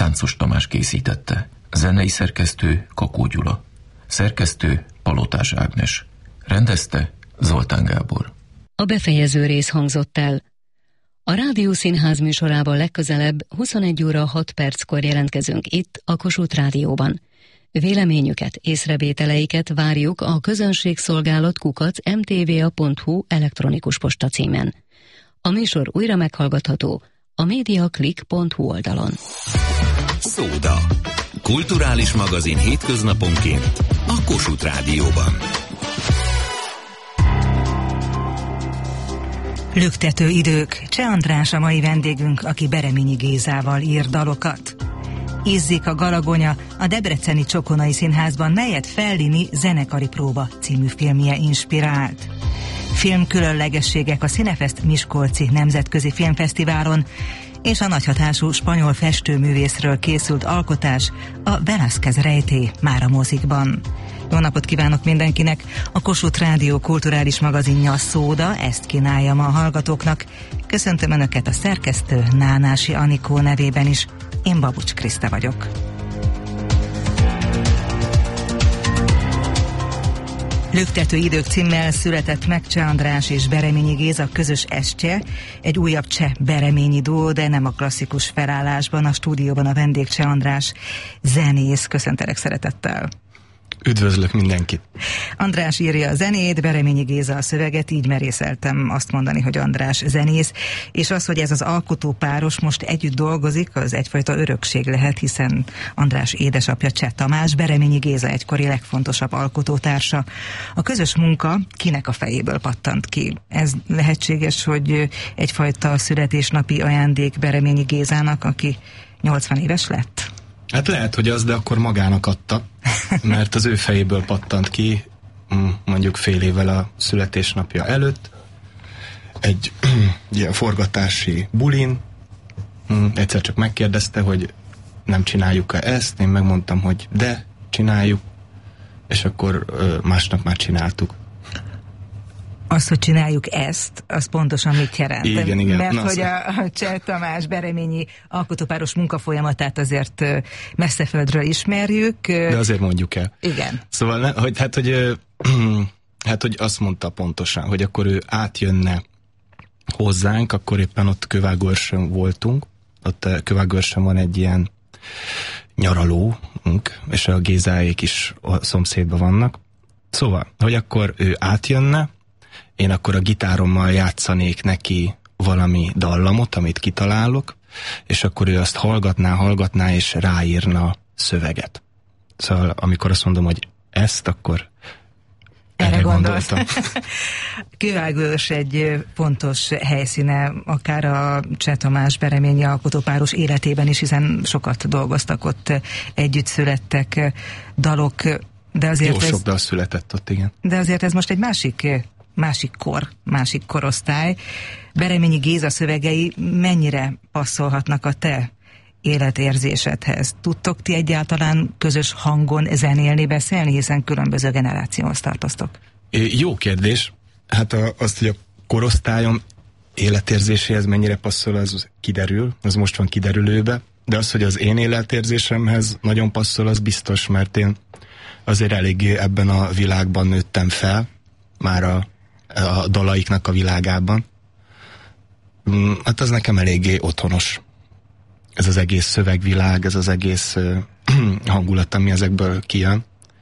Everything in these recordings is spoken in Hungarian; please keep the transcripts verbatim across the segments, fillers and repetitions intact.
Láncos Tamás készítette. Zenei szerkesztő Kakó Gyula. Szerkesztő Palotás Ágnes. Rendezte Zoltán Gábor. A befejező rész hangzott el. A Rádió Színház műsorában legközelebb huszonegy óra hat perckor jelentkezünk itt, a Kossuth Rádióban. Véleményüket, észrevételeiket várjuk a közönségszolgálat kukac em té vé á pont hú elektronikus posta címen. A műsor újra meghallgatható a mediaclick pont hú oldalon. Szóda. Kulturális magazin hétköznaponként a Kossuth Rádióban. Lüktető idők. Cseh András a mai vendégünk, aki Bereményi Gézával ír dalokat. Izzik a galagonya a Debreceni Csokonai Színházban, melyet Fellini Zenekari próba című filmje inspirált. Filmkülönlegességek a Cinefest Miskolci Nemzetközi Filmfesztiválon, és a nagyhatású spanyol festőművészről készült alkotás, a Velázquez rejtély már a mozikban. Jó napot kívánok mindenkinek! A Kossuth Rádió kulturális magazinja, a Szóda ezt kínálja ma a hallgatóknak. Köszöntöm Önöket a szerkesztő Nánási Anikó nevében is. Én Babucs Kriszta vagyok. Lüktető idők címmel született meg Cseh András és Bereményi Géza közös estje, egy újabb cseh bereményi duó, de nem a klasszikus felállásban. A stúdióban a vendég Cseh András zenész. Köszöntelek szeretettel! Üdvözlök mindenkit! András írja a zenét, Bereményi Géza a szöveget, így merészeltem azt mondani, hogy András zenész, és az, hogy ez az alkotópáros most együtt dolgozik, az egyfajta örökség lehet, hiszen András édesapja Cseh Tamás, Bereményi Géza egykori legfontosabb alkotótársa. A közös munka kinek a fejéből pattant ki? Ez lehetséges, hogy egyfajta születésnapi ajándék Bereményi Gézának, aki nyolcvan éves lett? Hát lehet, hogy az, de akkor magának adta, mert az ő fejéből pattant ki, mondjuk fél évvel a születésnapja előtt, egy ilyen forgatási bulin, egyszer csak megkérdezte, hogy nem csináljuk-e ezt, én megmondtam, hogy de, csináljuk, és akkor másnap már csináltuk. Azt, hogy csináljuk ezt, az pontosan mit jelent? Igen, igen. Mert Na, hogy a, a Cseh Tamás Bereményi alkotópáros munkafolyamatát azért messzeföldről ismerjük. De azért mondjuk el. Igen. Szóval, ne, hogy, hát, hogy, hát, hogy azt mondta pontosan, hogy akkor ő átjönne hozzánk, akkor éppen ott Kővágőrsön voltunk. Ott Kővágőrsön van egy ilyen nyaralónk, és a Gézáék is a szomszédban vannak. Szóval, hogy akkor ő átjönne, én akkor a gitárommal játszanék neki valami dallamot, amit kitalálok, és akkor ő azt hallgatná, hallgatná, és ráírna szöveget. Szóval amikor azt mondom, hogy ezt, akkor erre, erre gondoltam. Kővágőrs egy fontos helyszíne, akár a Cseh Tamás Bereményi alkotópáros életében is, hiszen sokat dolgoztak ott, együtt születtek dalok, de azért Jó sok ez, dal született ott, igen. De azért ez most egy másik másik kor, másik korosztály. Bereményi Géza szövegei mennyire passzolhatnak a te életérzésedhez? Tudtok ti egyáltalán közös hangon zenélni, beszélni, hiszen különböző generációhoz tartoztok? Jó kérdés. Hát a, azt, hogy a korosztályom életérzéséhez mennyire passzol, az kiderül, az most van kiderülőbe, de az, hogy az én életérzésemhez nagyon passzol, az biztos, mert én azért eléggé ebben a világban nőttem fel, már a a dalaiknak a világában. Hát az nekem eléggé otthonos. Ez az egész szövegvilág, ez az egész uh, hangulat, ami ezekből kijön.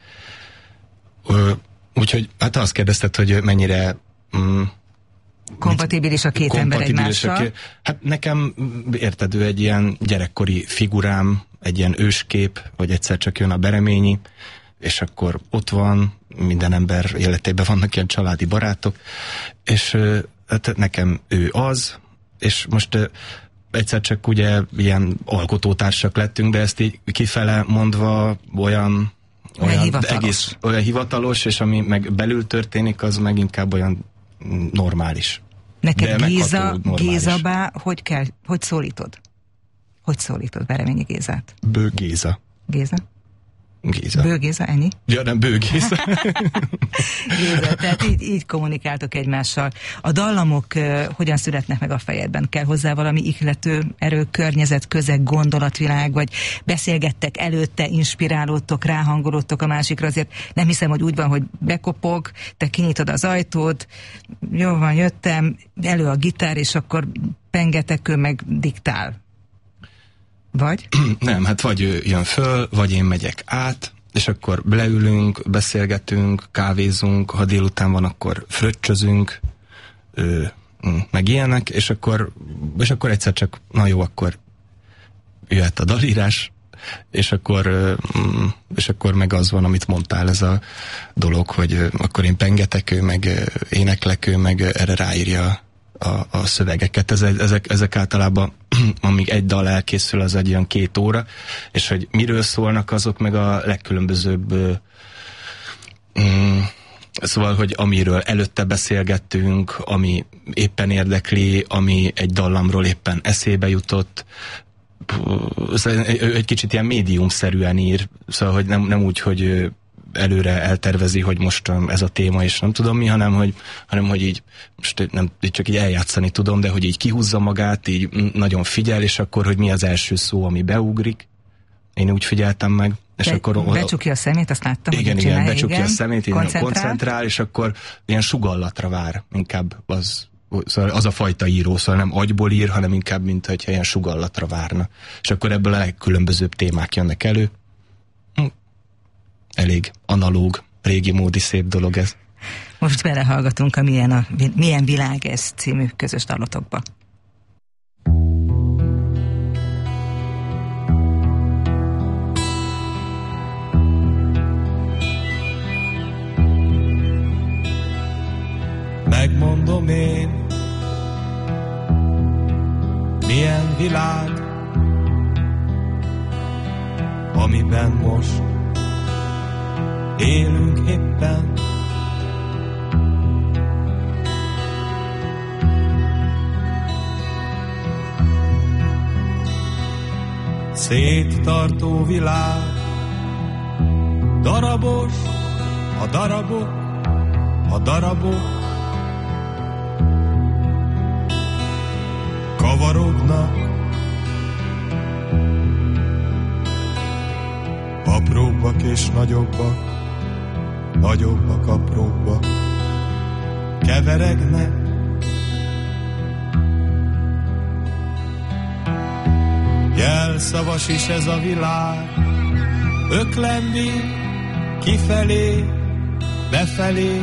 Uh, úgyhogy hát azt kérdezted, hogy mennyire um, kompatibilis a két ember egymással. Ké... Hát nekem, érted, ő egy ilyen gyerekkori figurám, egy ilyen őskép, vagy egyszer csak jön a Bereményi, és akkor ott van, minden ember életében vannak ilyen családi barátok, és hát nekem ő az, és most egyszer csak ugye ilyen alkotótársak lettünk, de ezt így kifele mondva olyan, olyan hivatalos. egész olyan hivatalos, és ami meg belül történik, az meg inkább olyan normális. Neked Géza, Gézabá, hogy kell, hogy szólítod? Hogy szólítod Bereményi Gézát? Bő Géza. Géza? Géza. Bő Géza, ennyi? Ja, nem, Bő Géza. Géza, tehát így, így kommunikáltok egymással. A dallamok uh, hogyan születnek meg a fejedben? Kell hozzá valami ihlető erő, környezet, közeg, gondolatvilág, vagy beszélgettek előtte, inspirálódtok, ráhangolódtok a másikra? Azért nem hiszem, hogy úgy van, hogy bekopog, te kinyitod az ajtót, jó van, jöttem, elő a gitár, és akkor pengetek, ő meg diktál. Vagy? Nem, hát vagy ő jön föl, vagy én megyek át, és akkor leülünk, beszélgetünk, kávézunk, ha délután van, akkor fröccsözünk, ő, meg ilyenek, és akkor, és akkor egyszer csak, na jó, akkor jöhet a dalírás, és akkor, és akkor meg az van, amit mondtál, ez a dolog, hogy akkor én pengetek, ő meg éneklek, ő meg erre ráírja A, a szövegeket. Ezek, ezek általában, amíg egy dal elkészül, az egy olyan két óra, és hogy miről szólnak, azok meg a legkülönbözőbb mm, szóval, hogy amiről előtte beszélgettünk, ami éppen érdekli, ami egy dallamról éppen eszébe jutott, egy kicsit ilyen médiumszerűen ír, szóval, hogy nem, nem úgy, hogy előre eltervezi, hogy most ez a téma, és nem tudom mi, hanem hogy, hanem, hogy így, most nem csak így eljátszani tudom, de hogy így kihúzza magát, így nagyon figyel, és akkor, hogy mi az első szó, ami beugrik. Én úgy figyeltem meg. És Be, akkor, becsukja a szemét, azt láttam, igen, hogy igen, csinálja, becsukja igen, a szemét, így koncentrál. koncentrál, és akkor ilyen sugallatra vár, inkább az, szóval az a fajta író, szóval nem agyból ír, hanem inkább, mint hogyha ilyen sugallatra várna. És akkor ebből a legkülönbözőbb témák jönnek elő. Elég analóg, régi módi szép dolog ez. Most belehallgatunk a Milyen, a, Milyen világ ez című közös dalotokba. Megmondom én, milyen világ, amiben most élünk éppen. Széttartó világ, darabos, a darabok, a darabok kavarognak, apróbbak és nagyobbak, nagyobbak, apróbbak keveregnek. Jelszavas is ez a világ, öklendi kifelé, befelé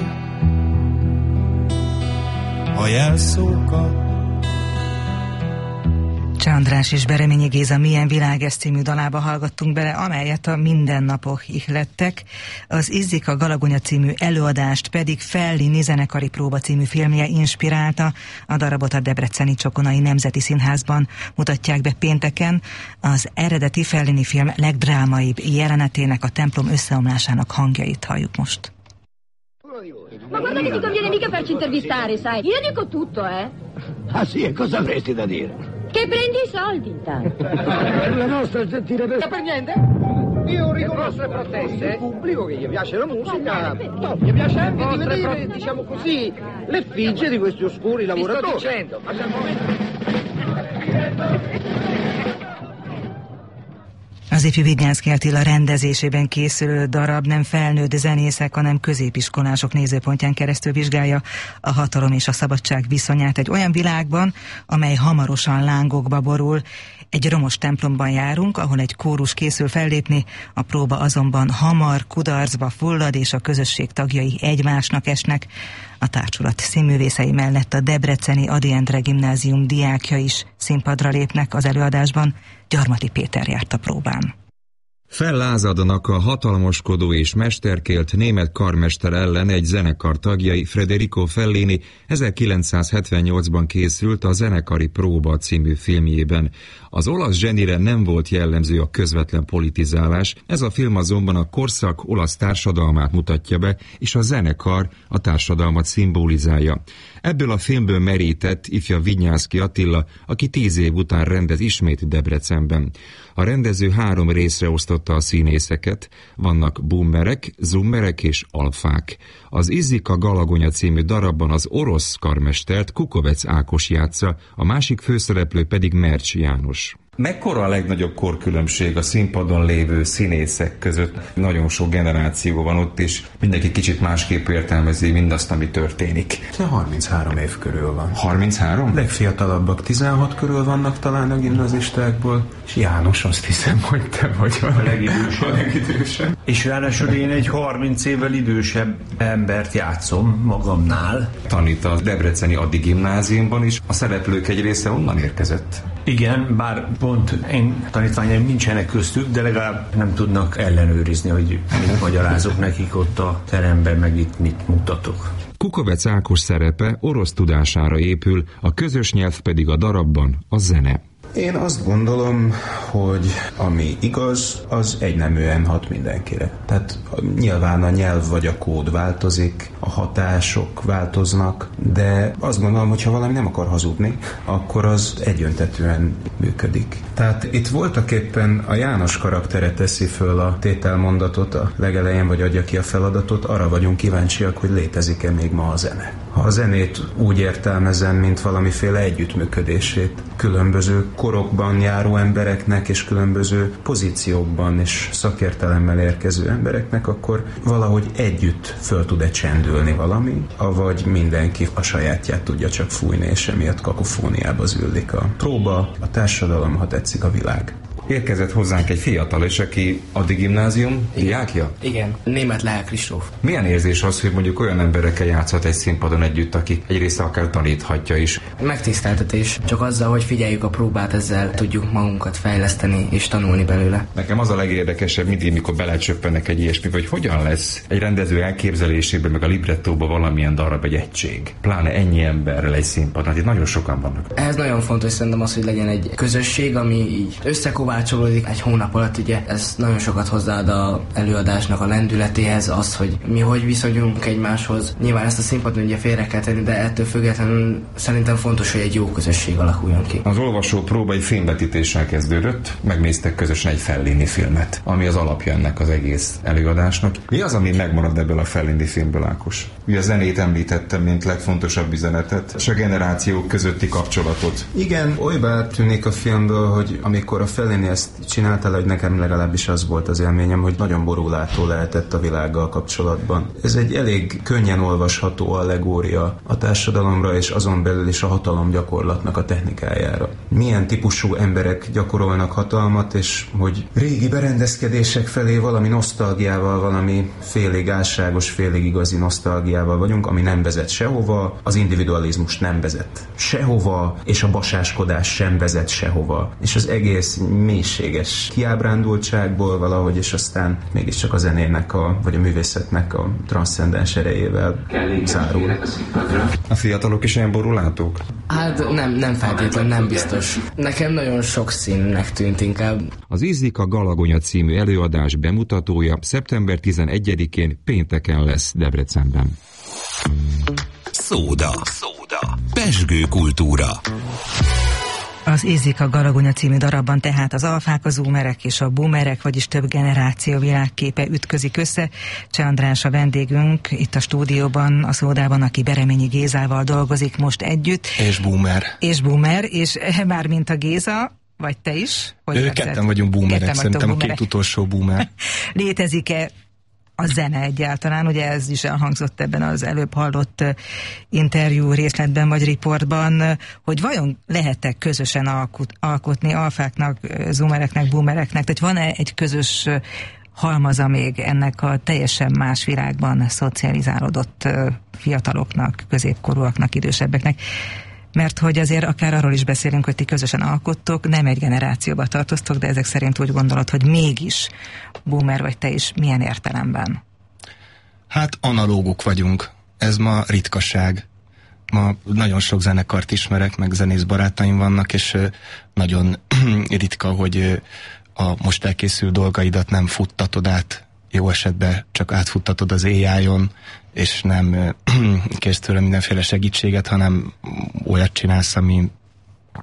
a jelszókat. Cseh András és Bereményi Géza Milyen világ ez című dalába hallgattunk bele, amelyet a mindennapok ihlettek. Az Izzik a Galagonya című előadást pedig Fellini zenekari próba című filmje inspirálta. A darabot a Debreceni Csokonai Nemzeti Színházban mutatják be pénteken. Az eredeti Fellini film legdrámaibb jelenetének, a templom összeomlásának hangjait halljuk most. Ma guarda che ti conviene mica farci intervistare, sai? Io dico tutto, eh? Ah sì, e cosa avresti da dire? Che prendi i soldi intanto. La nostra gentile bestia. Per niente? Io riconosco le proteste, il pubblico che gli piace la musica, no, gli piace anche di vedere, diciamo così, l'effigie di questi oscuri lavoratori. Ti sto dicendo, ma al momento... Az ifjú Vignyánszky Attila rendezésében készülő darab nem felnőtt zenészek, hanem középiskolások nézőpontján keresztül vizsgálja a hatalom és a szabadság viszonyát egy olyan világban, amely hamarosan lángokba borul. Egy romos templomban járunk, ahol egy kórus készül fellépni, a próba azonban hamar kudarcba fullad, és a közösség tagjai egymásnak esnek. A társulat színművészei mellett a debreceni Ady Endre gimnázium diákja is színpadra lépnek az előadásban. Gyarmati Péter járt a próbán. Fellázadnak a hatalmaskodó és mesterkélt német karmester ellen egy zenekar tagjai. Federico Fellini ezerkilencszázhetvennyolcban készült a Zenekari próba című filmjében. Az olasz zsenire nem volt jellemző a közvetlen politizálás, ez a film azonban a korszak olasz társadalmát mutatja be, és a zenekar a társadalmat szimbolizálja. Ebből a filmből merített ifja Vignyánszky Attila, aki tíz év után rendez ismét Debrecenben. A rendező három részre osztott válogatta a színészeket, vannak boomerek, zoomerek és alfák. Az Izzik a Galagonya című darabban az orosz karmestert Kukovec Ákos játsza, a másik főszereplő pedig Mercs János. Mekkora a legnagyobb korkülönbség a színpadon lévő színészek között? Nagyon sok generáció van ott, és mindenki kicsit másképp értelmezi mindazt, ami történik. harminchárom év körül van. harminchárom? Legfiatalabbak tizenhat körül vannak talán a gimnazistákból, és János, azt hiszem, hogy te vagy a legidősebb. A legidősebb. És ráadásul én egy harminc évvel idősebb embert játszom magamnál. Tanít a debreceni Adi gimnáziumban is. A szereplők egy része onnan érkezett. Igen, bár pont én tanítványaim nincsenek köztük, de legalább nem tudnak ellenőrizni, hogy mit magyarázok nekik ott a teremben, meg itt mit mutatok. Kukovec Ákos szerepe orosz tudására épül, a közös nyelv pedig a darabban a zene. Én azt gondolom, hogy ami igaz, az egyneműen hat mindenkire. Tehát nyilván a nyelv vagy a kód változik, a hatások változnak, de azt gondolom, hogy ha valami nem akar hazudni, akkor az egyöntetűen működik. Tehát itt voltak éppen a János karaktere teszi föl a tételmondatot a legelején, vagy adja ki a feladatot, arra vagyunk kíváncsiak, hogy létezik-e még ma a zene. Ha a zenét úgy értelmezem, mint valamiféle együttműködését különböző korokban járó embereknek és különböző pozíciókban és szakértelemmel érkező embereknek, akkor valahogy együtt föl tud-e csendülni valami, avagy mindenki a sajátját tudja csak fújni, és emiatt kakofóniába züllik a próba, a társadalom, ha tetszik a világ. Érkezett hozzánk egy fiatal, és aki Adi gimnázium diákja? Igen, Németh Lehel Kristóf. Milyen érzés az, hogy mondjuk olyan emberekkel játszhat egy színpadon együtt, akik egy része akár taníthatja is? Megtiszteltetés. Csak azzal, hogy figyeljük a próbát, ezzel tudjuk magunkat fejleszteni és tanulni belőle. Nekem az a legérdekesebb mindig, mikor belecsöppenek egy ilyesmi, hogy hogyan lesz egy rendező elképzelésében, meg a librettóban valamilyen darab, egy egység. Pláne ennyi emberrel egy színpadon, itt nagyon sokan vannak. Ez nagyon fontos szerintem az, hogy legyen egy közösség, ami így összekovácsolódik egy hónap alatt, ugye ez nagyon sokat hozzáad az előadásnak a lendületéhez, az, hogy mi hogy viszonyulunk egymáshoz. Nyilván ezt a színpadon ugye félre kell tenni, de ettől függetlenül szerintem fontos, hogy egy jó közösség alakuljon ki. Az olvasó próba egy filmvetítéssel kezdődött, megnéztek közösen egy Fellini filmet, ami az alapja ennek az egész előadásnak. Mi az, ami megmarad ebből a Fellini filmből, Ákos? Ugye a zenét említettem, mint legfontosabb üzenetet, és a generációk közötti kapcsolatot. Igen, olybá tűnik a filmből, hogy amikor a Fellini ezt csinálta, hogy nekem legalábbis az volt az élményem, hogy nagyon borulátó lehetett a világgal kapcsolatban. Ez egy elég könnyen olvasható allegória a társadalomra, és azon belül is a hatalomgyakorlatnak a technikájára. Milyen típusú emberek gyakorolnak hatalmat, és hogy régi berendezkedések felé valami nosztalgiával, valami félig álságos, félig igazi nosztalgiával vagyunk, ami nem vezet sehova, az individualizmus nem vezet sehova, és a basáskodás sem vezet sehova. És az egész mélységes kiábrándultságból valahogy, és aztán mégiscsak a zenének, a, vagy a művészetnek a transzcendens erejével zárul. A fiatalok is ilyen borulátók? Hát nem, nem feltétlenül, nem biztos. Nekem nagyon sok színnek tűnt inkább. Az Izzik a Galagonya című előadás bemutatója szeptember tizenegyedikén pénteken lesz Debrecenben. Szóda. Szóda. Pezsgő kultúra. Az Izzik a Galagonya című darabban tehát az alfák, a zoomerek és a boomerek, vagyis több generáció világképe ütközik össze. Cseh András a vendégünk itt a stúdióban, a Szódában, aki Bereményi Gézával dolgozik most együtt. És boomer. És boomer, és már mint a Géza, vagy te is? Hogy ő ketten vagyunk boomerek, ketten szerintem boomerek. A két utolsó boomer. Létezik-e a zene egyáltalán, ugye ez is elhangzott ebben az előbb hallott interjú részletben vagy riportban, hogy vajon lehet-e közösen alkot, alkotni alfáknak, zoomereknek, boomereknek, tehát van-e egy közös halmaza még ennek a teljesen más világban szocializálódott fiataloknak, középkorúaknak, idősebbeknek? Mert hogy azért akár arról is beszélünk, hogy ti közösen alkottok, nem egy generációba tartoztok, de ezek szerint úgy gondolod, hogy mégis boomer vagy te is, milyen értelemben? Hát analóguk vagyunk. Ez ma ritkaság. Ma nagyon sok zenekart ismerek, meg zenész barátaim vannak, és nagyon ritka, hogy a most elkészült dolgaidat nem futtatod át, jó esetben csak átfuttatod az á í-on, és nem kérsz tőle mindenféle segítséget, hanem olyat csinálsz, ami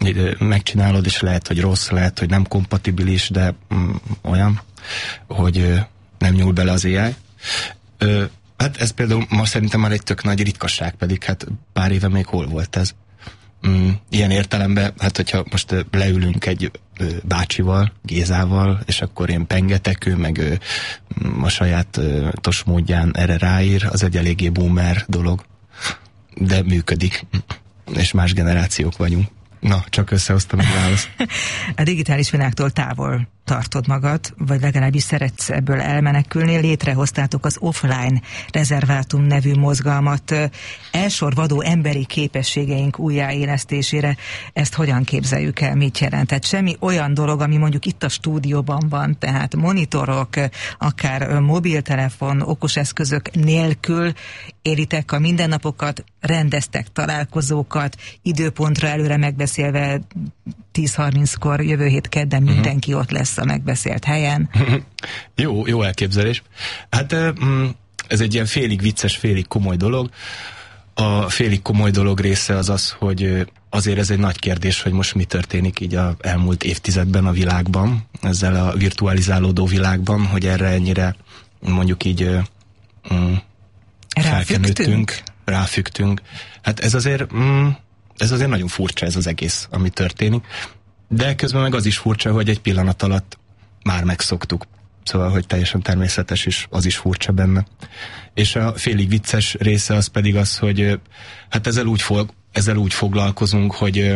megcsinálod, és lehet, hogy rossz, lehet, hogy nem kompatibilis, de mm, olyan, hogy ö, nem nyúl bele az á i. Ö, hát ez például ma szerintem már egy tök nagy ritkasság, pedig hát pár éve még hol volt ez. Mm, ilyen értelemben, hát hogyha most ö, leülünk egy ö, bácsival, Gézával, és akkor én pengetek, ő meg ö, a saját ö, tos módján erre ráír, az egy eléggé boomer dolog, de működik, és más generációk vagyunk. Na, csak összehoztam egy választ. A digitális világtól távol tartod magad, vagy legalábbis szeretsz ebből elmenekülni. Létrehoztátok az Offline Rezervátum nevű mozgalmat elsorvadó emberi képességeink újjáélesztésére. Ezt hogyan képzeljük el, mit jelentett? Semmi olyan dolog, ami mondjuk itt a stúdióban van, tehát monitorok, akár mobiltelefon, okos eszközök nélkül élitek a mindennapokat, rendeztek találkozókat, időpontra előre megbeszélve tíz harminckor jövő hét kedden mindenki ott lesz a megbeszélt helyen. Jó, jó elképzelés. Hát ez egy ilyen félig vicces, félig komoly dolog. A félig komoly dolog része az az, hogy azért ez egy nagy kérdés, hogy most mi történik így az elmúlt évtizedben a világban, ezzel a virtualizálódó világban, hogy erre ennyire mondjuk így mm, felkenődtünk, ráfügtünk. Hát ez azért mm, ez azért nagyon furcsa, ez az egész, ami történik. De közben meg az is furcsa, hogy egy pillanat alatt már megszoktuk. Szóval, hogy teljesen természetes, és az is furcsa benne. És a félig vicces része az pedig az, hogy hát ezzel úgy, fog, ezzel úgy foglalkozunk, hogy,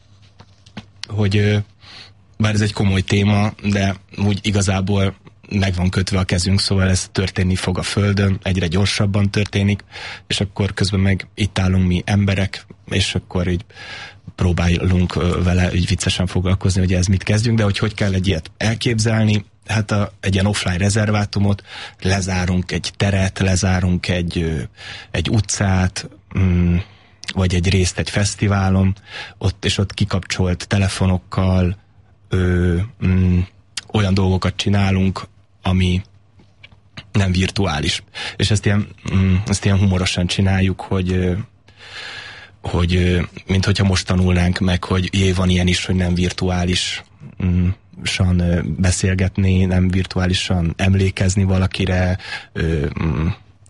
hogy bár ez egy komoly téma, de úgy igazából meg van kötve a kezünk, szóval ez történni fog a Földön, egyre gyorsabban történik, és akkor közben meg itt állunk mi emberek, és akkor így próbálunk vele így viccesen foglalkozni, hogy ez mit kezdjünk, de hogy hogy kell egy ilyet elképzelni, hát a, egy ilyen offline rezervátumot, lezárunk egy teret, lezárunk egy, egy utcát, mm, vagy egy részt egy fesztiválon, ott és ott kikapcsolt telefonokkal ö, mm, olyan dolgokat csinálunk, ami nem virtuális. És ezt ilyen, mm, ezt ilyen humorosan csináljuk, hogy hogy mint hogyha most tanulnánk meg, hogy jé, van ilyen is, hogy nem virtuálisan beszélgetni, nem virtuálisan emlékezni valakire. Mm,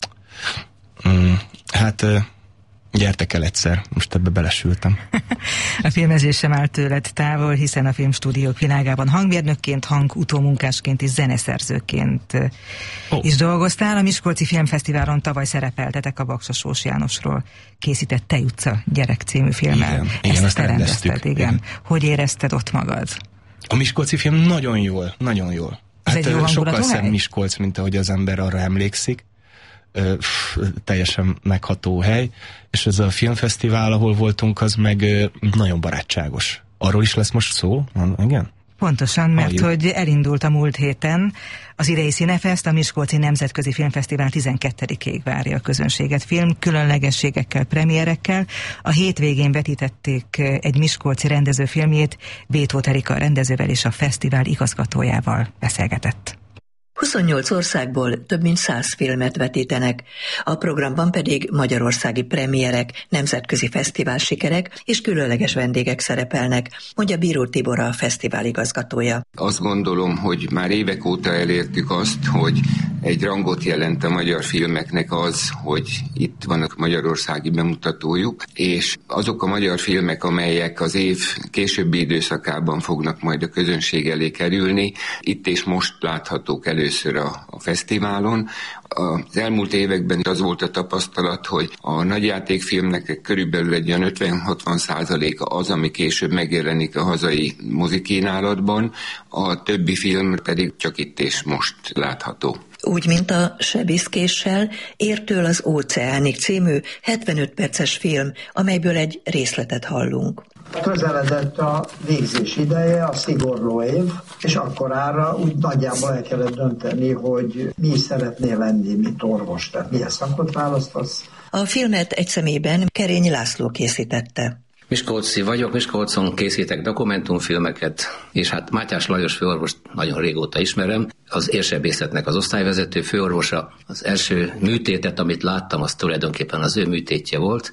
mm, hát gyertek el egyszer, most ebbe belesültem. A filmezés sem áll tőled távol, hiszen a filmstúdiók világában hangmérnökként, hangutómunkásként és zeneszerzőként oh. is dolgoztál. A Miskolci Filmfesztiválon tavaly szerepeltetek a Baksa Sós Jánosról készített Tej utca gyerek című filmmel. Igen, igen, ezt azt rendeztük. Igen. igen. Hogy érezted ott magad? A Miskolci film nagyon jól, nagyon jól. Hát Ez egy jó sokkal szebb hely? Miskolc, mint ahogy az ember arra emlékszik. Pff, teljesen megható hely, és ez a filmfesztivál, ahol voltunk, az meg nagyon barátságos. Arról is lesz most szó? Igen? Pontosan, mert Halljuk. hogy elindult a múlt héten az idei Cinefest, a Miskolci Nemzetközi Filmfesztivál tizenkettedikéig várja a közönséget film különlegességekkel, premierekkel. A hétvégén vetítették egy miskolci rendező filmjét, Bétót Erika rendezővel és a fesztivál igazgatójával beszélgetett. huszonnyolc országból több mint száz filmet vetítenek, a programban pedig magyarországi premierek, nemzetközi fesztivál sikerek és különleges vendégek szerepelnek, mondja Bíró Tibor, a fesztivál igazgatója. Azt gondolom, hogy már évek óta elértük azt, hogy egy rangot jelent a magyar filmeknek az, hogy itt vannak magyarországi bemutatójuk, és azok a magyar filmek, amelyek az év későbbi időszakában fognak majd a közönség elé kerülni, itt és most láthatók elő először a, a fesztiválon. Az elmúlt években az volt a tapasztalat, hogy a nagyjátékfilmnek körülbelül egy olyan ötven-hatvan százaléka az, ami később megjelenik a hazai mozikínálatban, a többi film pedig csak itt és most látható. Úgy, mint a Sebiszkéssel, Értől az óceánig című hetvenöt perces film, amelyből egy részletet hallunk. Közeledett a végzés ideje, a szigorló év, és akkorára úgy nagyjából el kellett dönteni, hogy mi is szeretnél lenni, mint orvos, tehát milyen szakot választasz. A filmet egy személyben Kerény László készítette. Miskolci vagyok, Miskolcon készítek dokumentumfilmeket, és hát Mátyás Lajos főorvost nagyon régóta ismerem. Az érsebészetnek az osztályvezető főorvosa. Az első műtétet, amit láttam, az tulajdonképpen az ő műtétje volt,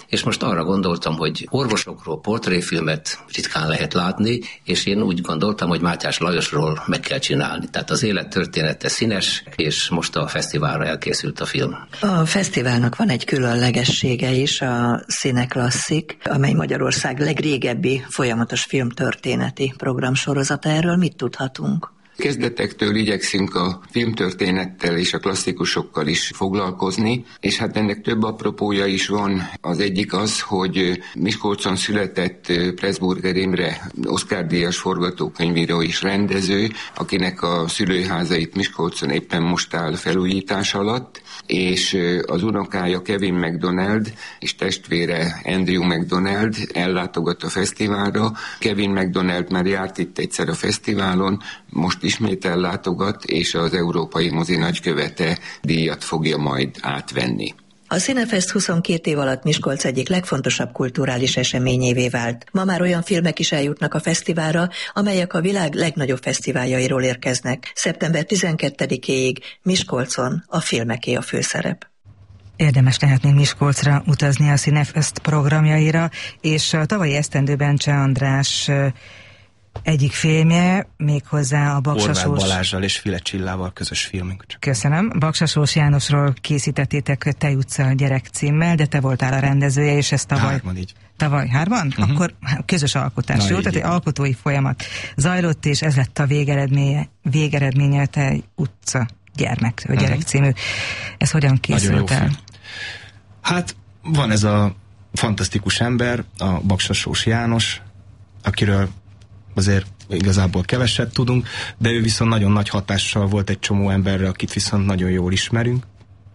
és most arra gondoltam, hogy orvosokról portréfilmet ritkán lehet látni, és én úgy gondoltam, hogy Mátyás Lajosról meg kell csinálni. Tehát az élettörténete színes, és most a fesztiválra elkészült a film. A fesztiválnak van egy különlegessége is, a Cine Klasszik, amely Magyarország legrégebbi folyamatos filmtörténeti programsorozata. Erről mit tudhatunk? Kezdetektől igyekszünk a filmtörténettel és a klasszikusokkal is foglalkozni, és hát ennek több apropója is van. Az egyik az, hogy Miskolcon született Pressburger Imre Oscar-díjas forgatókönyvíró és rendező, akinek a szülőházait Miskolcon éppen most áll felújítás alatt, és az unokája Kevin MacDonald és testvére Andrew MacDonald ellátogat a fesztiválra. Kevin MacDonald már járt itt egyszer a fesztiválon, most ismét ellátogat, és az Európai Mozi nagykövete díjat fogja majd átvenni. A Cinefest huszonkét év alatt Miskolc egyik legfontosabb kulturális eseményévé vált. Ma már olyan filmek is eljutnak a fesztiválra, amelyek a világ legnagyobb fesztiváljairól érkeznek. szeptember tizenkettedikéig Miskolcon a filmeké a főszerep. Érdemes lehet még Miskolcra utazni a Cinefest programjaira, és a tavalyi esztendőben Cseh András egyik filmje, méghozzá a Baksasós... Horváth Balázssal és File Csillával közös filmünk. Köszönöm. Baksasós Jánosról készítettétek Tej utca gyerek címmel, de te voltál a rendezője, és ez tavaly... Hárman így. Tavaly hárman? Uh-huh. Akkor közös alkotás, Na, jó? Tehát egy alkotói folyamat zajlott, és ez lett a végeredménye, végeredménye Tej utca gyermek, vagy gyerek uh-huh. című. Ez hogyan készült el? Hát van ez a fantasztikus ember, a Baksasós János, akiről azért igazából keveset tudunk, de ő viszont nagyon nagy hatással volt egy csomó emberre, akit viszont nagyon jól ismerünk.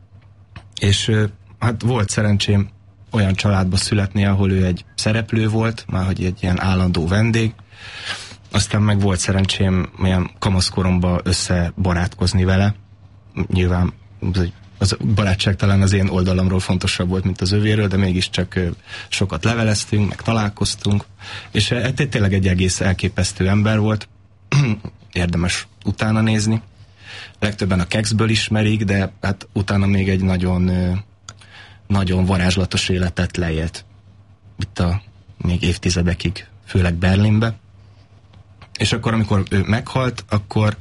És hát volt szerencsém olyan családba születni, ahol ő egy szereplő volt, már hogy egy ilyen állandó vendég. Aztán meg volt szerencsém olyan kamaszkoromban összebarátkozni vele. Nyilván az barátság talán az én oldalamról fontosabb volt, mint az övéről, de mégiscsak sokat leveleztünk, meg találkoztunk, és egy, tényleg egy egész elképesztő ember volt, érdemes utána nézni. Legtöbben a Kexből ismerik, de hát utána még egy nagyon, nagyon varázslatos életet leélt. Itt a még évtizedekig, főleg Berlinbe. És akkor, amikor ő meghalt, akkor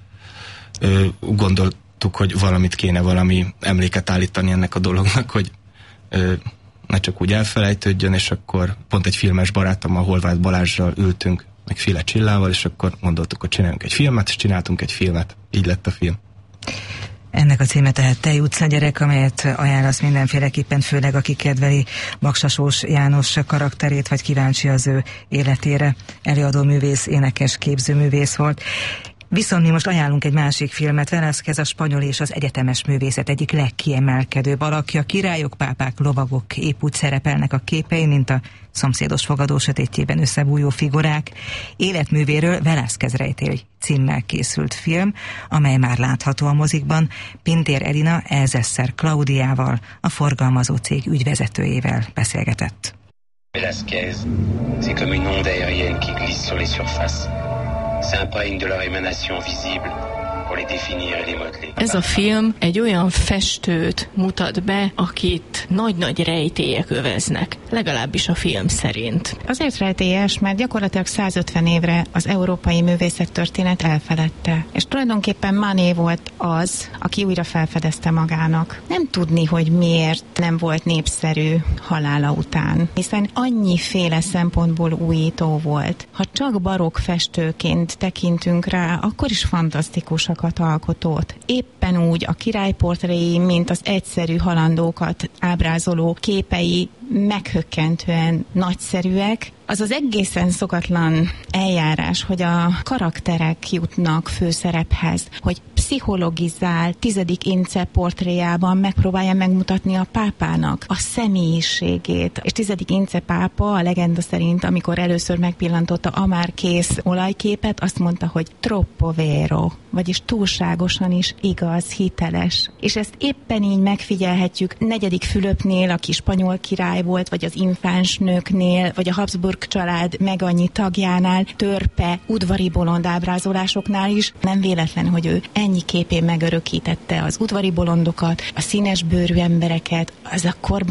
gondolt, hogy valamit kéne, valami emléket állítani ennek a dolognak, hogy ö, ne csak úgy elfelejtődjön, és akkor pont egy filmes barátommal, Horváth Balázssal ültünk, meg File Csillával, és akkor gondoltuk, hogy csináljunk egy filmet, és csináltunk egy filmet. Így lett a film. Ennek a címe tehát Tej utca gyerek, amelyet ajánlasz mindenféleképpen, főleg aki kedveli Baksasós János karakterét, vagy kíváncsi az ő életére. Előadó művész, énekes, képzőművész volt. Viszont mi most ajánlunk egy másik filmet, Velázquez a spanyol és az egyetemes művészet egyik legkiemelkedőbb alakja. Királyok, pápák, lovagok épp úgy szerepelnek a képei, mint a Szomszédos fogadó sötétjében összebújó figurák. Életművéről Velázquez rejtély címmel készült film, amely már látható a mozikban. Pintér Edina Elzesszer Klaudiával, a forgalmazó cég ügyvezetőjével beszélgetett. Velázquez, c'est comme une onde aérienne qui glisse sur les surfaces. S'imprègne de leur émanation visible pour les définir et les modeler. Ez a film egy olyan festőt mutat be, akit nagy-nagy rejtélyek öveznek, legalábbis a film szerint. Azért rejtélyes, mert gyakorlatilag százötven évre az európai művészettörténet elfeledte. És tulajdonképpen Manet volt az, aki újra felfedezte magának. Nem tudni, hogy miért nem volt népszerű halála után, hiszen annyiféle szempontból újító volt. Ha csak barokk festőként tekintünk rá, akkor is fantasztikusakat alkotott. Éppen úgy a királyportréi, mint az egyszerű halandókat ábrázoló képei meghökkentően nagyszerűek. Az az egészen szokatlan eljárás, hogy a karakterek jutnak főszerephez, hogy pszichologizál tizedik Ince portréjában megpróbálja megmutatni a pápának a személyiségét. És tizedik Ince pápa a legenda szerint, amikor először megpillantotta a már kész olajképet, azt mondta, hogy troppo vero, vagyis túlságosan is igaz, hiteles. És ezt éppen így megfigyelhetjük negyedik Fülöpnél, aki spanyol király volt, vagy az infáns nőknél, vagy a Habsburg család meg annyi tagjánál, törpe, udvari bolond ábrázolásoknál is. Nem véletlen, hogy ő ennyi képén megörökítette az udvari bolondokat, a színes bőrű embereket. Az a korban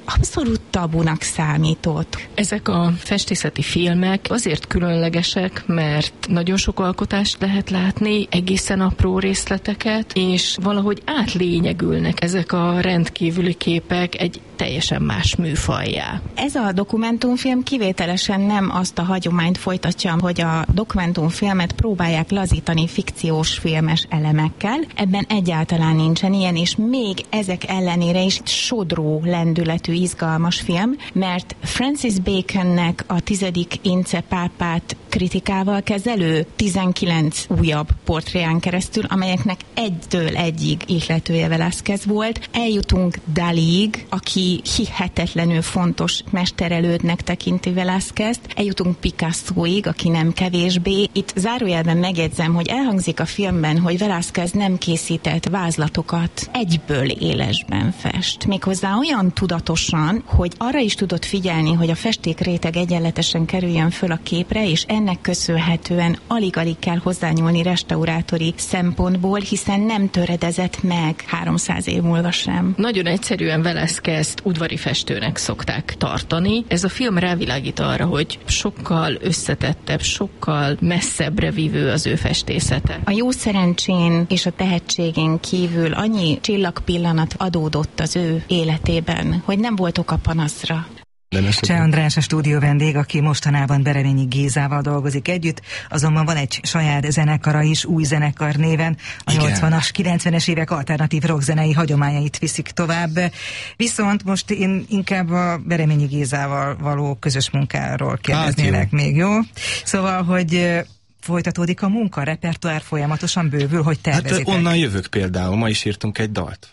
abszolút tabunak számított. Ezek a festészeti filmek azért különlegesek, mert nagyon sok alkotást lehet látni, egészen apró részleteket, és valahogy átlényegülnek ezek a rendkívüli képek egy teljesen más műfajjá. Ez a dokumentumfilm kivételesen nem azt a hagyományt folytatja, hogy a dokumentumfilmet próbálják lazítani fikciós filmes elemekkel. Ebben egyáltalán nincsen ilyen, és még ezek ellenére is sodró lendületű, izgalmas film, mert Francis Baconnek a tizedik ince pápát kritikával kezelő tizenkilenc újabb portréján keresztül, amelyeknek egytől egyig ihletője Velázquez volt. Eljutunk Daliig, aki hihetetlenül fontos mesterelődnek tekinti Velázquezt. Eljutunk Picassóig, aki nem kevésbé. Itt zárójelben megjegyzem, hogy elhangzik a filmben, hogy Velázquez nem készített vázlatokat, egyből élesben fest. Méghozzá olyan tudatosan, hogy arra is tudott figyelni, hogy a festékréteg egyenletesen kerüljön föl a képre, és ennek köszönhetően alig-alig kell hozzányúlni restaurátori szempontból, hiszen nem töredezett meg háromszáz év múlva sem. Nagyon egyszerűen Velázquezt udvari festőnek szokták tartani. Ez a film rávilágít arra, hogy sokkal összetettebb, sokkal messzebbre vívő az ő festészete. A jó szerencsén és a tehetségén kívül annyi csillagpillanat adódott az ő életében, hogy nem volt oka panaszra. Cseh András a stúdió vendég, aki mostanában Bereményi Gézával dolgozik együtt, azonban van egy saját zenekara is, új zenekar néven, a igen. nyolcvanas, kilencvenes évek alternatív rockzenei hagyományait viszik tovább. Viszont most én inkább a Bereményi Gézával való közös munkáról kérdeznélek hát még, jó? Szóval, hogy folytatódik a munka, a repertoár folyamatosan bővül, hogy tervezitek? Hát onnan jövök például, ma is írtunk egy dalt.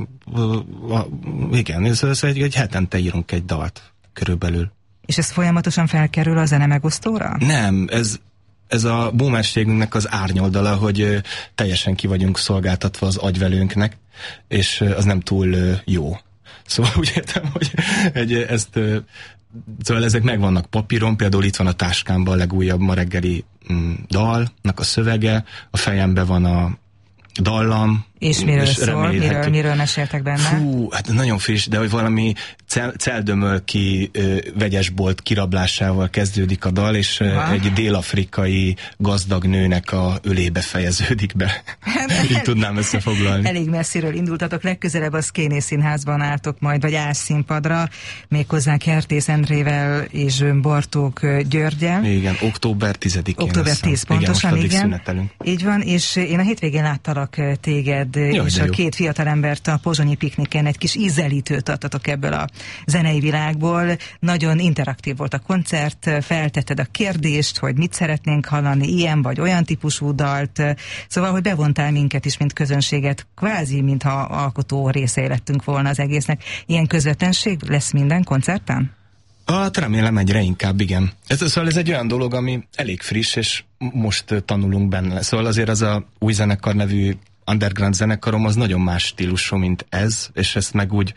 Igen, ez, ez egy, egy hetente írunk egy dalt. Körülbelül. És ez folyamatosan felkerül a zene megosztóra? Nem, ez, ez a boomerségünknek az árnyoldala, hogy ö, teljesen ki vagyunk szolgáltatva az agyvelőnknek, és ö, az nem túl ö, jó. Szóval úgy értem, hogy egy, ezt, ö, szóval ezek megvannak papíron, például itt van a táskámban a legújabb ma reggeli mm, dalnak a szövege, a fejemben van a dallam. És miről és szól? Miről, miről meséltek benne? Fú, hát nagyon friss, de hogy valami cel, celdömölki ö, vegyesbolt kirablásával kezdődik a dal, és ö, egy dél-afrikai gazdag nőnek a ölébe fejeződik be. Így tudnám összefoglalni. Elég messziről indultatok, legközelebb a Szkéné Színházban álltok majd, vagy állsz színpadra, méghozzá Kertész Endrével és Bartók Györgyel. Igen, október tizedikén. október tíz pontosan, igen. Szünetelünk. Így van, és én a hétvégén láttalak téged, Jaj, és a jó. két fiatalembert a pozsonyi pikniken egy kis ízelítőt adtatok ebből a zenei világból. Nagyon interaktív volt a koncert, feltetted a kérdést, hogy mit szeretnénk hallani, ilyen vagy olyan típusú dalt, szóval, hogy bevontál minket is, mint közönséget, kvázi, mintha alkotó része lettünk volna az egésznek. Ilyen közvetlenség lesz minden koncerten? Hát remélem egyre inkább, igen. Ez, szóval ez egy olyan dolog, ami elég friss, és most tanulunk benne. Szóval azért az a új zenekar nevű underground zenekarom az nagyon más stílusú, mint ez, és ezt meg úgy,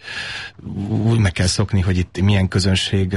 úgy meg kell szokni, hogy itt milyen közönség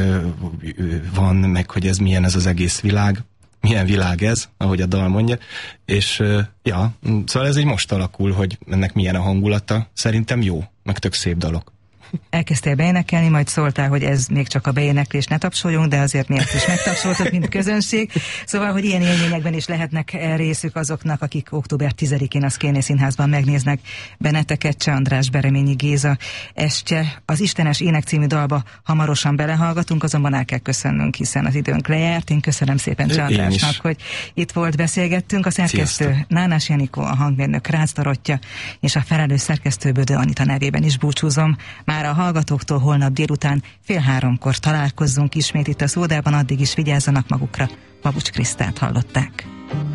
van, meg hogy ez milyen ez az egész világ, milyen világ ez, ahogy a dal mondja, és ja, szóval ez így most alakul, hogy ennek milyen a hangulata, szerintem jó, meg tök szép dalok. Elkezdtél beénekelni, majd szóltál, hogy ez még csak a beéneklés, ne tapsoljunk, de azért miért is megtapsoltok, mint közönség. Szóval, hogy ilyen élményekben is lehetnek részük azoknak, akik október tizedikén a Szkéné Színházban megnéznek benneteket. Cseh András, Bereményi Géza estje. Az Istenes Ének című dalba hamarosan belehallgatunk, azonban el kell köszönnünk, hiszen az időnk lejárt. Én köszönöm szépen Cseh Andrásnak, hogy itt volt, beszélgettünk. A szerkesztő Sziasztok. Nánás Janikó, a hangmérnök Rácz Dorottya, és a felelős szerkesztő Bödö Anita nevében is búcsúzom. Már a hallgatóktól holnap délután fél háromkor találkozzunk ismét itt a Szódában, addig is vigyázzanak magukra. Babucs Krisztát hallották.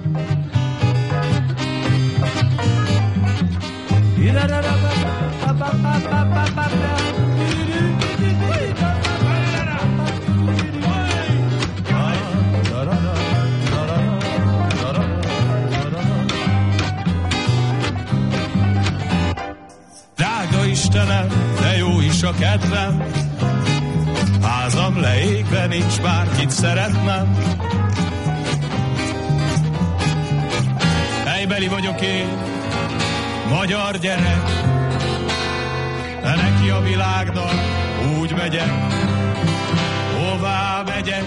Drága Istenem, de jó is a kedvem, házam leégve, nincs bárkit szeretnem. Helybeli vagyok én, magyar gyerek, de neki a világnak úgy megyek, hová megyek.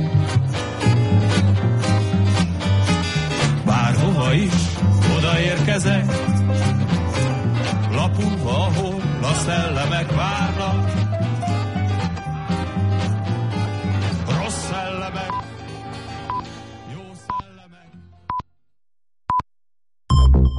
Bárhova is odaérkezek, lapulva, ahol a szellemek vár.